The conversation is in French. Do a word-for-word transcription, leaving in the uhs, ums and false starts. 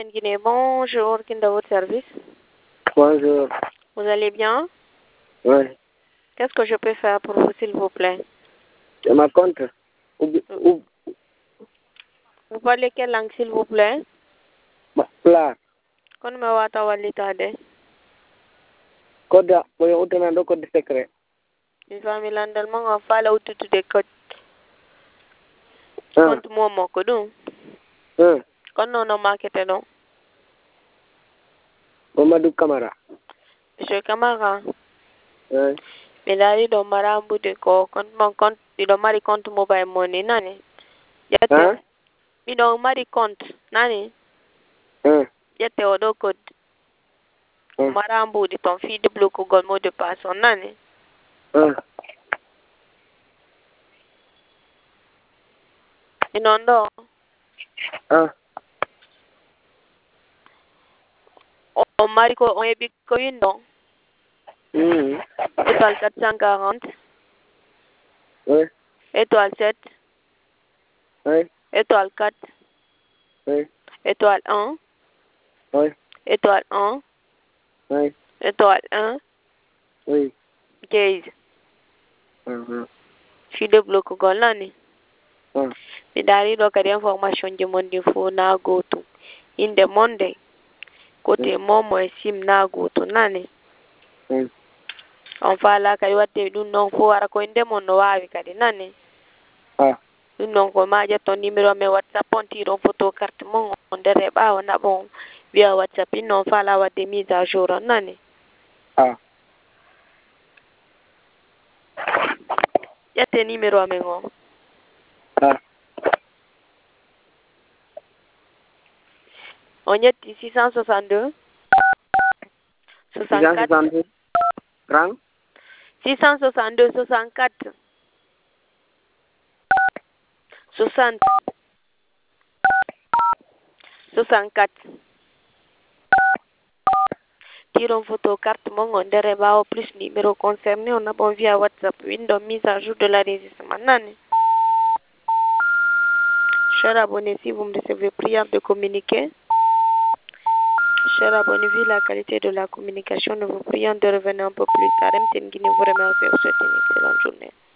Guinée, bonjour, Kinda, votre service. Bonjour. Vous allez bien? Oui. Qu'est-ce que je peux faire pour vous, s'il vous plaît? C'est ma compte. Ou, ou, Vous parlez quelle langue, s'il vous plaît? ma plat. Kon me wata walitade. Code, moi, on a un code secret. Une famille landellement en fala ututu de code. Ah. Compte moi mon code. Ah. Kon non non marketé non. Mamadou Camara. Monsieur Camara. Oui. Mais là, il doit marambu de ko compte mon compte, il doit mari compte mobile money nani. Yete. Hein? Il doit mari compte nani. Ah. Yete odo code. Ah. Marambu de ton fille de bloc gol mot de passe nani. Ah. Inondo. Ah. On mari ko on ebi ko yindo. Hmm. Étoile quatre cent quarante. Oui. Étoile sept. Oui. Étoile quatre. Oui. Étoile un. Oui. Étoile un. Oui. Étoile un. Oui. quinze. Ah. Fille de bloc gol nani. Ah. Mi dari do kadi information je mon di fo na goto. Inde monde. Côté momo e sim na goto nani. Oui. On fala kadi watte dum non fo wara ko inde mon no wawi kadi nani. Ah. Dum non ko ma ton numéro me WhatsApp on tiro photo carte mon on dere ba on bon via WhatsApp non fala watte mise à jour nani. Ah. Yette numéro amengo. Ah. On yetti six cent soixante-deux. soixante-quatre. Franc? six cent soixante-deux, soixante-quatre. soixante. soixante-quatre. Tire une photo carte mon on derrière au plus numéro concerné on a bon via WhatsApp window mise à jour de la résistance nani. Cher abonné, si vous me recevez prière de communiquer. Cher abonné, vu la qualité de la communication, nous vous prions de revenir un peu plus tard. M T N Guinée vous remercie et vous souhaite une excellente journée.